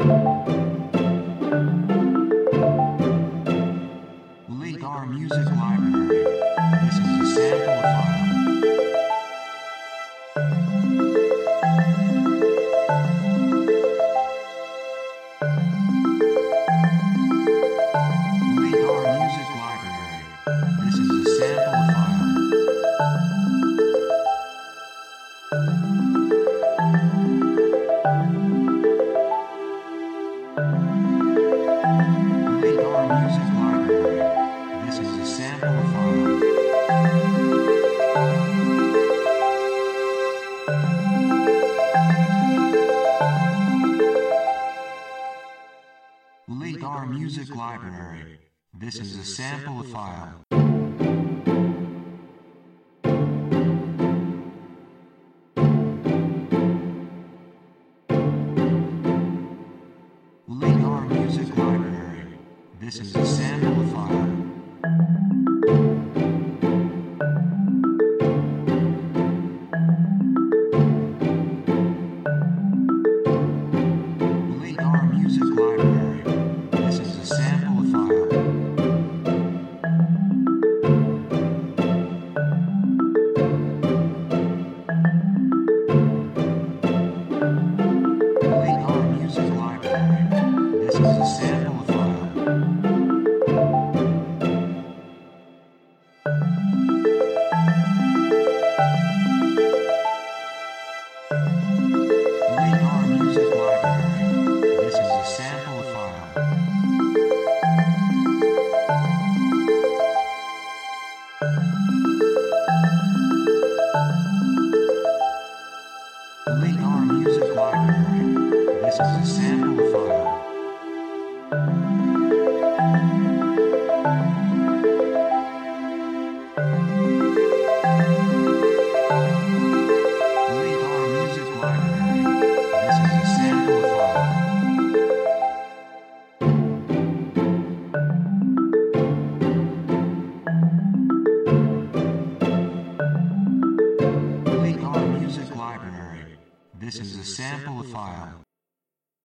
LeadR Music Library. This is a sample file. LeadR Music Library. This is a sample file. LeadR Music Library. This is a sample file. LeadR Music Library. This is a sample file. LeadR Music Library. This is a sample file. LeadR Music Library. This is a sample file. LeadR Music Library. This is a sample file. LeadR Music Library. This is a sample file. LeadR Music Library. This is a sample file. LeadR Music Library. This is a sample file. LeadR Music Library. This is a sample file.